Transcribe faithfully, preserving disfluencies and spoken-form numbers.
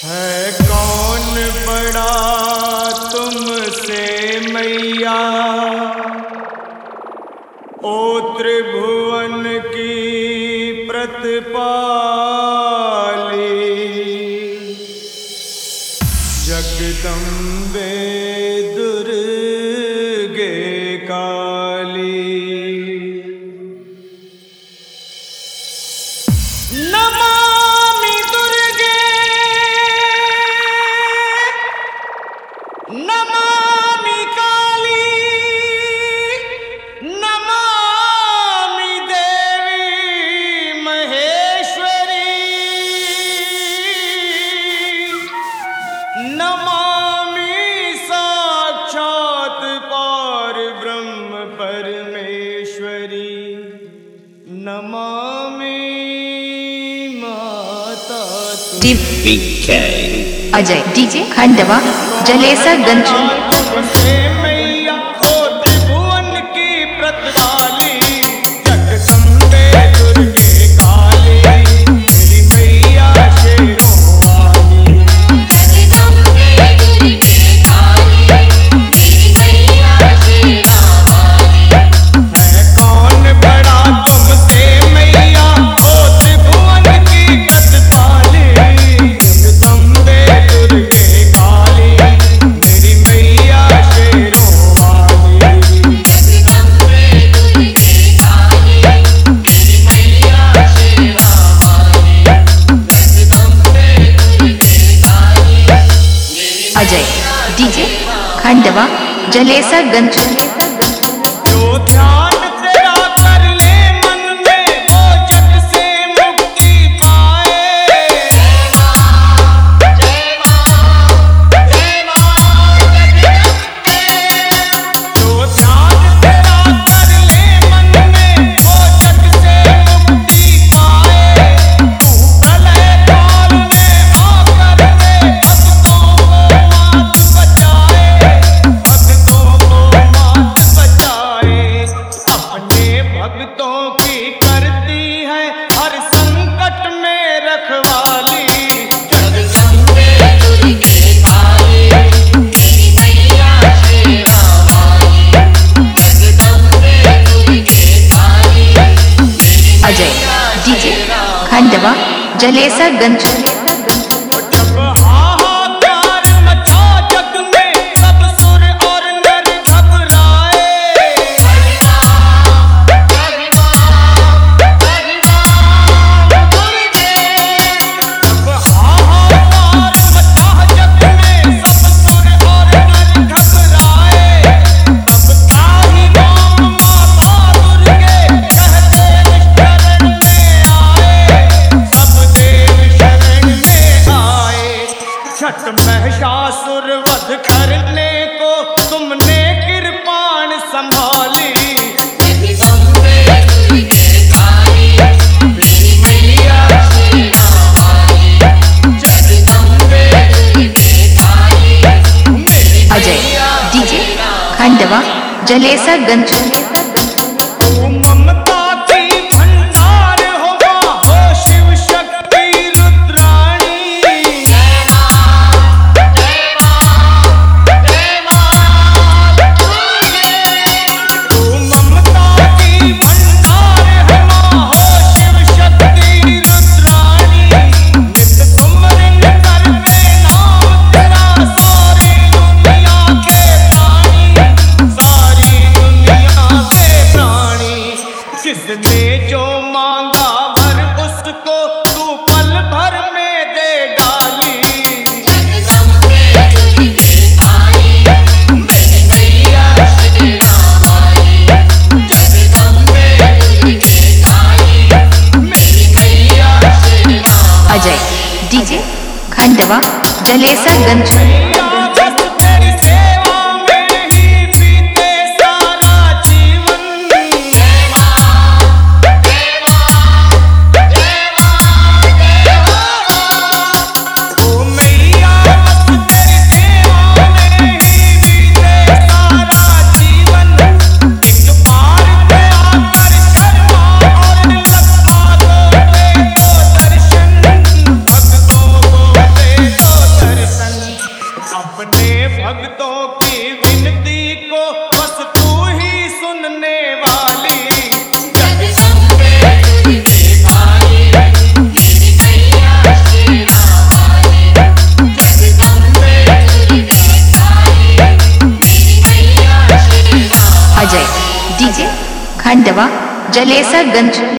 है कौन बड़ा तुमसे मैया, ओ त्रिभुवन की प्रतिपाली। जगदम्बे दुर्गे काली। नमामि दुर्गे नमामि काली, नमामि देवी महेश्वरी, नमामि साक्षात पार ब्रह्म परमेश्वरी, नमामि माता टीपीके अजय डीजे खंडवा जलेसरगंज। मैया ओ त्रिभुवन की प्रतिपाली, जगदम्बे दुर्गे काली, मेरी मैया शेरों वाली। जगदम्बे दुर्गे काली, मेरी मैया शेरों वाली। है कौन बड़ा तुमसे मैया, ओ त्रिभुवन की प्रतिपाली, जगदम्बे दुर्गे काली, मेरी मैया शेरों वाली। जगदम्बे दुर्गे काली, मेरी मैया शेरों वाली। जगदम्बे दुर्गे काली, मेरी अजय डीजे खंडवा जलेसरगंज। जो ध्यान तेरा कर ले मन में, वो जग से मुक्ति पाए। जय मां, जय मां, जय मां जगदम्बे। जो ध्यान तेरा कर ले मन में, वो जग से मुक्ति पाए। तू प्रलय काल में आकर के भक्तों को मात बचाए, भक्तों को मात बचाए। अपने भक्तों की करती है हर संकट में रखवाली। जगदम्बे दुर्गे काली, मेरी मैया शेरों वाली। जगदम्बे दुर्गे काली, मेरी अजय डीजे खंडवा जलेसरगंज। जब हाहाकार मचा जग में, सब सुर और नर घबराए। जब हाहाकार मचा जग में, सब सुर और नर घबराए। तब ताही राम माता दुर्गे कहते शरण में आए, सब देव शरण में आए। छठ महिषासुर वध करने को तुमने कृपाण संभाली। जगदम्बे दुर्गे काली, मेरी मैया शेरों वाली। जगदम्बे दुर्गे काली, मेरी अजय मैया डीजे शेरों वाली। खंडवा जलेसरगंज। तू ममता की भंडार हो मां, हो शिव शक्ति रुद्राणी। जय मां, जय मां, जय मां दुर्गे। तू ममता की भंडार है मां, हो शिव शक्ति रुद्राणी। नित सुमरन करते नाम तेरा, सारी दुनिया के प्राणी, सारी दुनिया के प्राणी। किसने जो मांगा वर उसको तू पल भर में दे डाली। जगदम्बे दुर्गे काली, मेरी मैया शेरों वाली। जगदम्बे दुर्गे काली, मेरी मैया शेरों वाली। अजय डीजे खंडवा जलेसरगंज। मैया बस तेरी सेवा में ही बीते सारा जीवन। जय मां, जय मां, जय मां जय मां। ओ मैया बस तेरी सेवा में ही बीते सारा जीवन। एक बार पे आकर शर्मा और लखा दो दे दो दर्शन, भक्तों को दे दो विनती को बस तू ही सुनने वाली। जगदम्बे दुर्गे काली, मेरी मैया शेरा वाली। जगदम्बे दुर्गे काली, मेरी मैया शेरा वाली। अजय डीजे खंडवा जलेसरगंज।